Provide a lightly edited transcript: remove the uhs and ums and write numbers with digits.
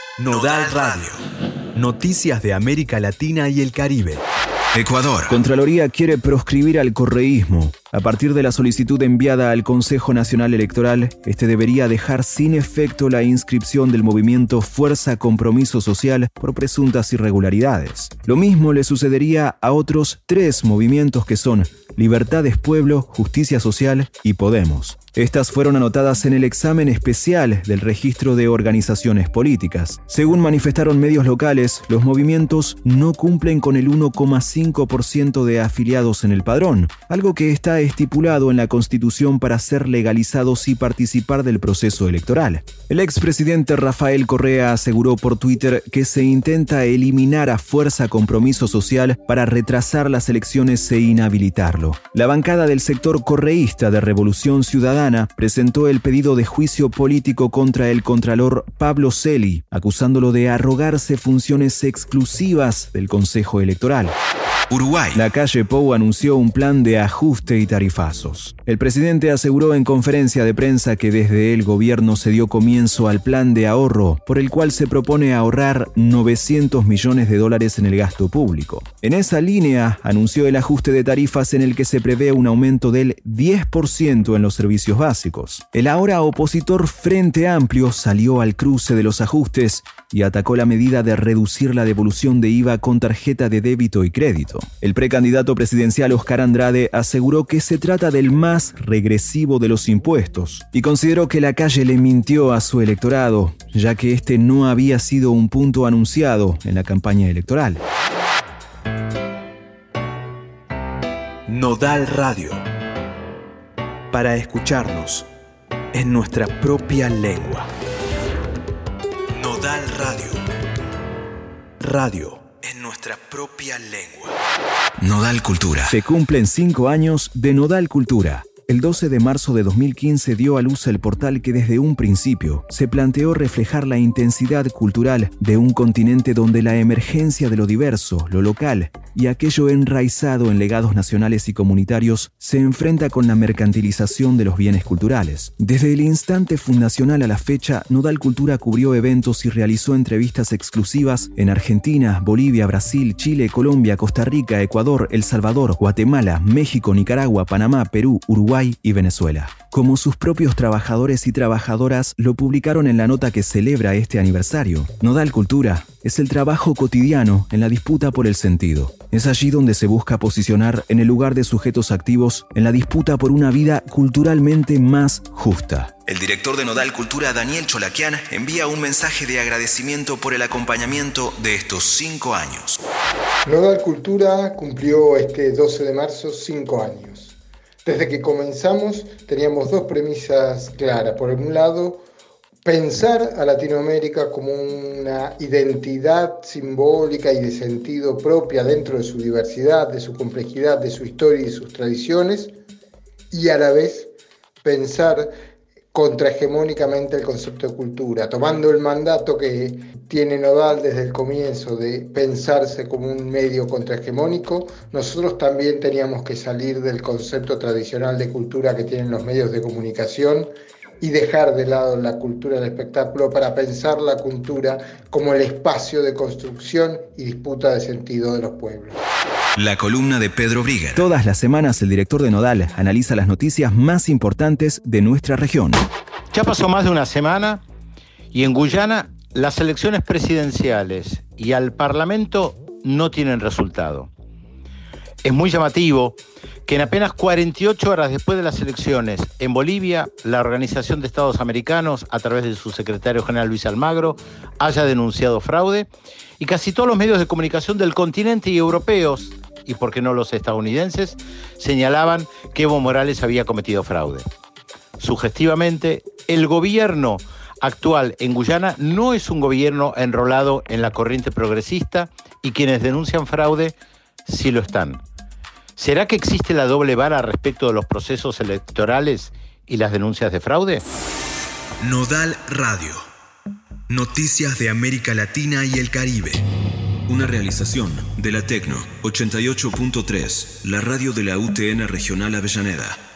Nodal Radio. Noticias de América Latina y el Caribe. Ecuador. Contraloría quiere proscribir al correísmo. A partir de la solicitud enviada al Consejo Nacional Electoral, este debería dejar sin efecto la inscripción del movimiento Fuerza Compromiso Social por presuntas irregularidades. Lo mismo le sucedería a otros 3 movimientos que son Libertades Pueblo, Justicia Social y Podemos. Estas fueron anotadas en el examen especial del registro de organizaciones políticas. Según manifestaron medios locales, los movimientos no cumplen con el 1,5% de afiliados en el padrón, algo que está estipulado en la Constitución para ser legalizados y participar del proceso electoral. El expresidente Rafael Correa aseguró por Twitter que se intenta eliminar a Fuerza Compromiso Social para retrasar las elecciones e inhabilitarlo. La bancada del sector correísta de Revolución Ciudadana presentó el pedido de juicio político contra el contralor Pablo Celi, acusándolo de arrogarse funciones exclusivas del Consejo Electoral. Uruguay. La calle Pou anunció un plan de ajuste y tarifazos. El presidente aseguró en conferencia de prensa que desde el gobierno se dio comienzo al plan de ahorro, por el cual se propone ahorrar $900 millones en el gasto público. En esa línea, anunció el ajuste de tarifas en el que se prevé un aumento del 10% en los servicios básicos. El ahora opositor Frente Amplio salió al cruce de los ajustes y atacó la medida de reducir la devolución de IVA con tarjeta de débito y crédito. El precandidato presidencial Oscar Andrade aseguró que se trata del más regresivo de los impuestos y consideró que la calle le mintió a su electorado, ya que este no había sido un punto anunciado en la campaña electoral. Nodal Radio. Para escucharnos en nuestra propia lengua. Nodal Radio. Radio en nuestra propia lengua. Nodal Cultura. Se cumplen 5 años de Nodal Cultura. El 12 de marzo de 2015 dio a luz el portal que desde un principio se planteó reflejar la intensidad cultural de un continente donde la emergencia de lo diverso, lo local y aquello enraizado en legados nacionales y comunitarios se enfrenta con la mercantilización de los bienes culturales. Desde el instante fundacional a la fecha, Nodal Cultura cubrió eventos y realizó entrevistas exclusivas en Argentina, Bolivia, Brasil, Chile, Colombia, Costa Rica, Ecuador, El Salvador, Guatemala, México, Nicaragua, Panamá, Perú, Uruguay y Venezuela. Como sus propios trabajadores y trabajadoras lo publicaron en la nota que celebra este aniversario, Nodal Cultura es el trabajo cotidiano en la disputa por el sentido. Es allí donde se busca posicionar en el lugar de sujetos activos en la disputa por una vida culturalmente más justa. El director de Nodal Cultura, Daniel Cholaquian, envía un mensaje de agradecimiento por el acompañamiento de estos 5 años. Nodal Cultura cumplió este 12 de marzo 5 años. Desde que comenzamos teníamos 2 premisas claras. Por un lado, pensar a Latinoamérica como una identidad simbólica y de sentido propia dentro de su diversidad, de su complejidad, de su historia y de sus tradiciones, y a la vez pensar contrahegemónicamente el concepto de cultura, tomando el mandato que tiene Nodal desde el comienzo de pensarse como un medio contrahegemónico. Nosotros también teníamos que salir del concepto tradicional de cultura que tienen los medios de comunicación y dejar de lado la cultura del espectáculo para pensar la cultura como el espacio de construcción y disputa de sentido de los pueblos. La columna de Pedro Brigger. Todas las semanas el director de Nodal analiza las noticias más importantes de nuestra región. Ya pasó más de una semana y en Guyana las elecciones presidenciales y al Parlamento no tienen resultado. Es muy llamativo que en apenas 48 horas después de las elecciones en Bolivia, la Organización de Estados Americanos, a través de su secretario general Luis Almagro, haya denunciado fraude y casi todos los medios de comunicación del continente y europeos, y por qué no los estadounidenses, señalaban que Evo Morales había cometido fraude. Sugestivamente, el gobierno actual en Guyana no es un gobierno enrolado en la corriente progresista y quienes denuncian fraude sí lo están. ¿Será que existe la doble vara respecto de los procesos electorales y las denuncias de fraude? Nodal Radio. Noticias de América Latina y el Caribe. Una realización de la Tecno 88.3, la radio de la UTN Regional Avellaneda.